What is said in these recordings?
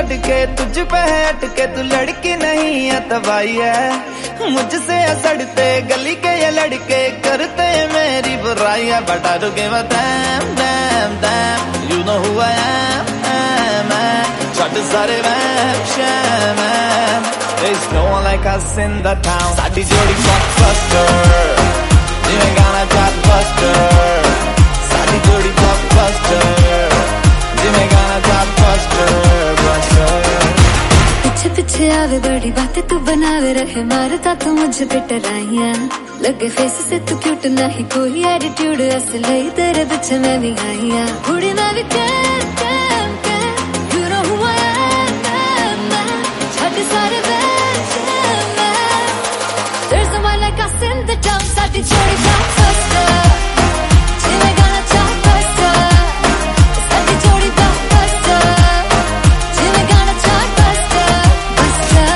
छड़ के तुझ पे है अटके, तू लड़की नहीं है तबाही है। मुझसे सड़ते गली के ये लड़के करते मेरी बुराई है। But I don't give a damn, damn, damn, you know who I am, छड़ सारे वहम शहम, there's no one like us in the town। साडी जोड़ी blockbuster, जिवें गाना chartbuster, साडी जोड़ी blockbuster, जिवें गाना chartbuster, पीछे पीछे आवे बड़ी बातें तू बनावे रहे, मारता तू मुझे पे टराइयां। लगे फेस से तू क्यूट नहीं कोई एटीट्यूड, असली तेरे पीछे मैं भी आईया। कुड़ी मैं भी you know who I am, छड़ सारे वहम, there's no one like us in the town। साडी जोड़ी blockbuster, जिवें गाना chartbuster, साडी जोड़ी blockbuster, जिवें गाना chartbuster, buster।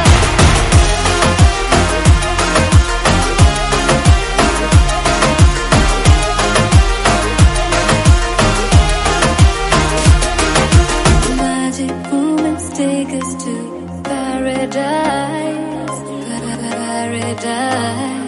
Magic moments take us to paradise, paradise,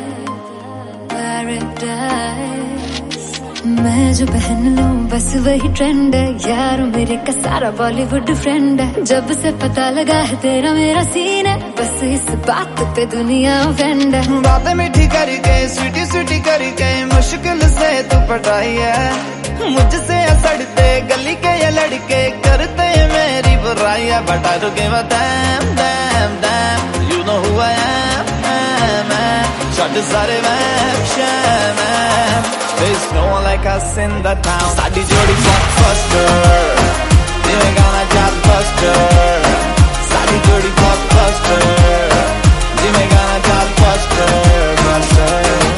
paradise। मैं जो पहन लूं बस वही ट्रेंड है, यार मेरे का सारा बॉलीवुड फ्रेंड है। जब से पता लगा है तेरा मेरा सीन है, बस इस बात पे दुनिया फ्रेंड है। बातें मीठी करके स्वीटी स्वीटी करके मुश्किल से तू पटाई है। मुझसे सड़ते गली के ये लड़के करते मेरी बुराई है। But I don't give a damn, damn, damn, you know who I am, छड़ सारे वहम शहम, there's no one like us in the town। साडी जोड़ी blockbuster, जिवें गाना chartbuster, साडी जोड़ी blockbuster, जिवें गाना chartbuster, buster।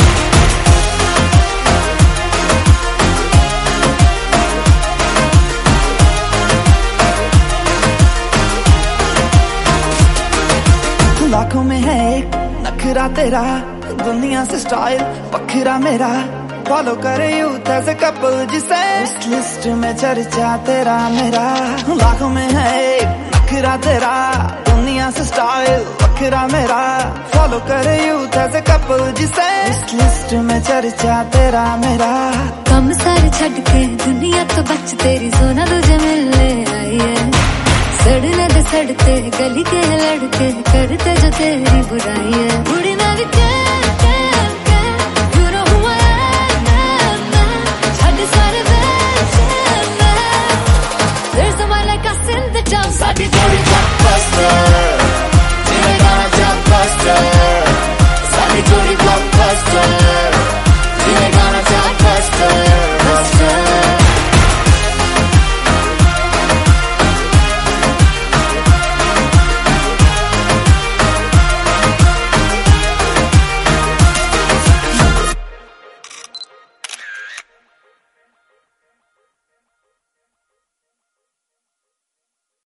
लाखों में है एक नखरा तेरा, दुनिया से स्टाइल बखरा मेरा। फॉलो करे यूथ एज ए कपल जिसे, उस लिस्ट में चर्चा तेरा मेरा। लाखों में है एक नखरा तेरा, दुनिया से स्टाइल बखरा मेरा। फॉलो करे यूथ एज ए कपल जिसे, उस लिस्ट में चर्चा तेरा मेरा। कम सारे छड़ के दुनिया तो बच तेरी सोना तुझे मिलने आई है। सड़ने दे सड़ते गली के लड़के करते जो तेरी बुराई है। बुढ़ी मैं भी you know who I am, छड़ सारे वहम, there's no one like us in the town। साडी जोड़ी blockbuster, जिवें गाना chartbuster।